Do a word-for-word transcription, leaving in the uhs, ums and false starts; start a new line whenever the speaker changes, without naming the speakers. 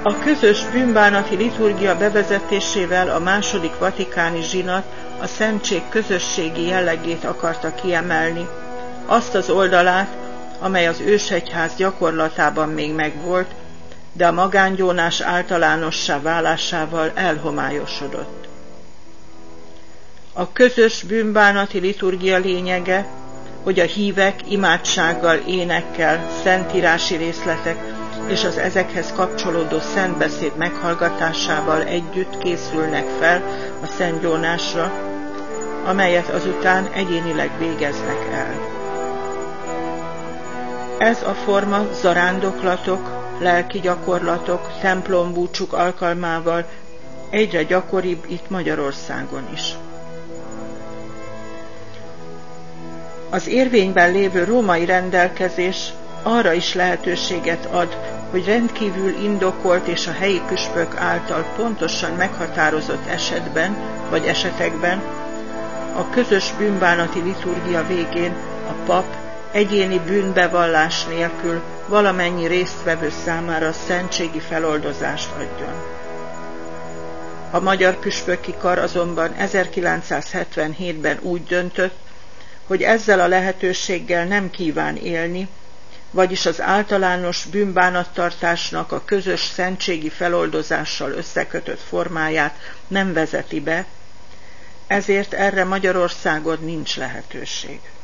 A közös bűnbánati liturgia bevezetésével a második vatikáni zsinat a szentség közösségi jellegét akarta kiemelni, azt az oldalát, amely az ősegyház gyakorlatában még megvolt, de a magángyónás általánossá válásával elhomályosodott. A közös bűnbánati liturgia lényege, hogy a hívek imádsággal, énekkel, szentírási részletek és az ezekhez kapcsolódó szentbeszéd meghallgatásával együtt készülnek fel a szentgyónásra, amelyet azután egyénileg végeznek el. Ez a forma zarándoklatok, lelki gyakorlatok, templombúcsuk alkalmával egyre gyakoribb itt Magyarországon is. Az érvényben lévő római rendelkezés arra is lehetőséget ad, hogy rendkívül indokolt és a helyi püspök által pontosan meghatározott esetben vagy esetekben a közös bűnbánati liturgia végén a pap egyéni bűnbevallás nélkül valamennyi résztvevő számára szentségi feloldozást adjon. A magyar püspöki kar azonban ezerkilencszázhetvenhétben úgy döntött, hogy ezzel a lehetőséggel nem kíván élni, vagyis az általános bűnbánattartásnak a közös szentségi feloldozással összekötött formáját nem vezeti be, ezért erre Magyarországon nincs lehetőség.